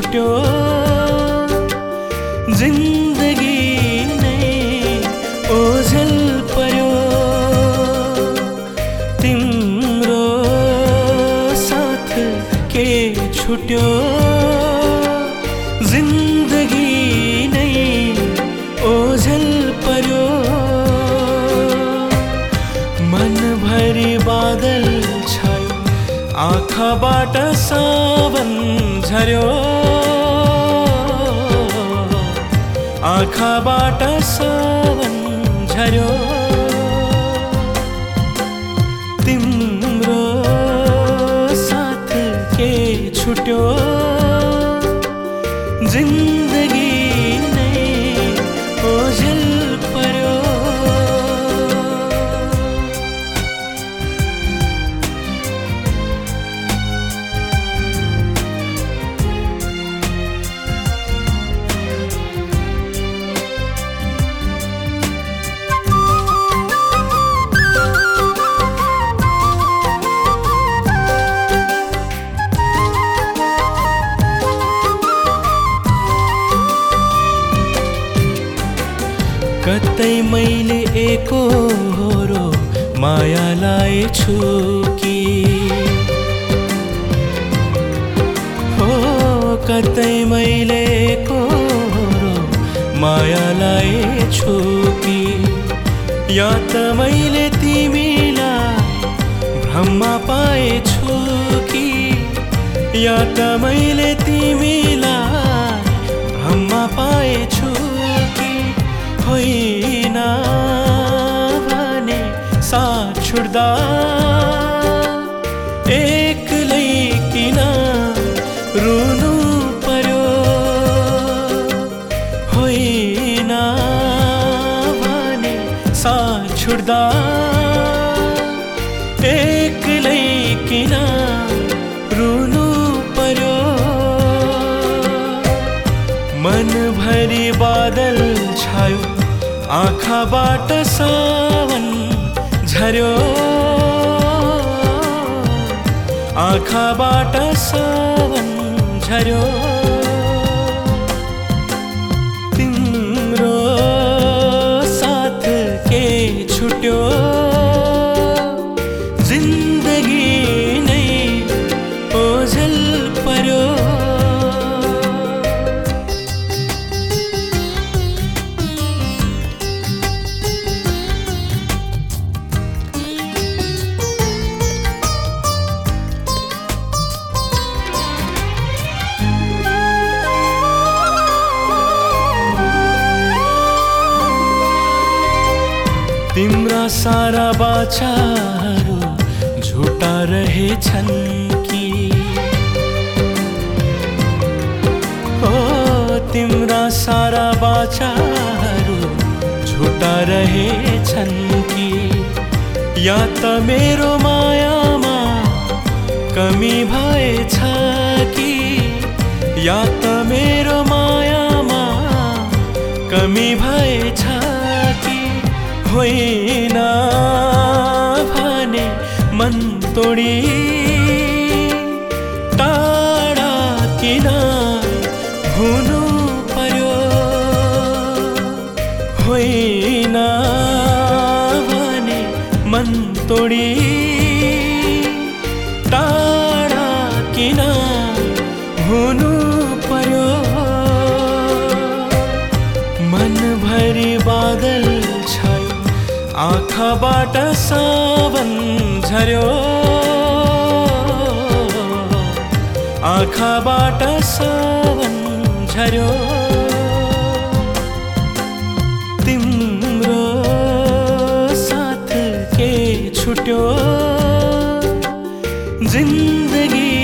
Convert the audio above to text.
छुट्यो जिन्दगी नै ओझेल पर्यो तिम्रो साथ के छुट्यो जिन्दगी नै ओझेल पर्यो मनभरि बादल छायो आँखाबाट सावन झर्यो आँखाबाट सावन झर्यो तिम्रो साथ के छुट्यो जिन्दगी नै ओझेल पर्यो कतै मैले एकोहोरो मायालाई छु कि हो कतै मैले एकोहोरो मायालाई छु कि या त मैले तिमीलाई भ्रममा पाएछु कि या त मैले तिमीलाई भ्रममा पाएछु होइन भने साथ छुट्दा एक्लै किन रुनु पर्यो होइन भने साथ छुट्दा एक्लै किन रुनु पर्यो मनभरि बादल छायो आँखाबाट सावन झर्यो आँखाबाट सावन झर्यो तिम्रो साथ के छुट्यो जिन्दगी नै ओझेल पर्यो तिम्रा सारा बाचाहरू झुटा रहेछन् कि हो तिम्रा सारा बाचाहरू झुटा रहेछन् कि या त मेरो मायामा कमी भएछ कि या त मेरो मायामा कमी भएछ होइन भने मन तोडी टाढा किन हुनु पर्यो होइन भने मन तोडी टाढा किन हुनु पर्यो मनभरि बादल आँखाबाट सावन झर्यो आँखाबाट सावन झर्यो तिम्रो साथ के छुट्यो जिन्दगी